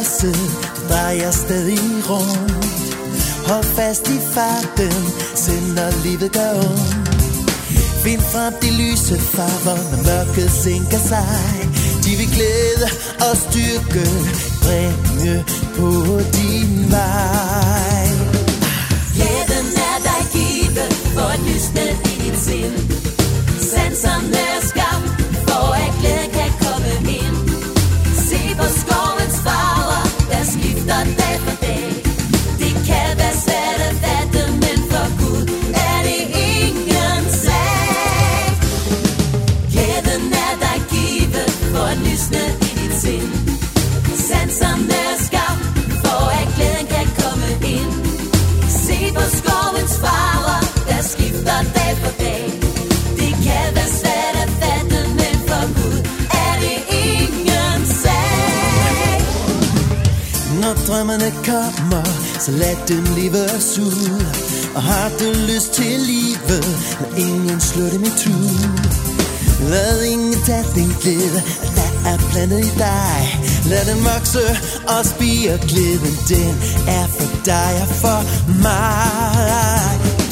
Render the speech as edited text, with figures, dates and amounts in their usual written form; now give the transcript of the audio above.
universet, du drejer stadig rundt. Hold fast i farten, selv når livet gør ondt. Find frem de lyse farver, når mørket sænker sig. De vil glæde og styrke, bringe på din vej. Glæden er dig givet, for at lysne i dit sind. Sanserne er skabt, for at glæden kan komme ind. Se på skovens farver, der skifter dag for dag. Det kan være svært at fatte, men for Gud er det ingen sag. Glæden er dig givet, for at lysne i dit sind. Sanserne er skabt, for at glæden kan komme ind. Se på skovens farver, der skifter dag for dag. Det kan være svært at fatte, men for Gud er det ingen sag. Når drømmerne kommer, så lad dem leves ud. Og har du lyst til livet, lad ingen slå dem i tu. Lad ingen tage din glæde, der er plantet i dig. Lad den vokse og spire, glæden den er for dig og for mig.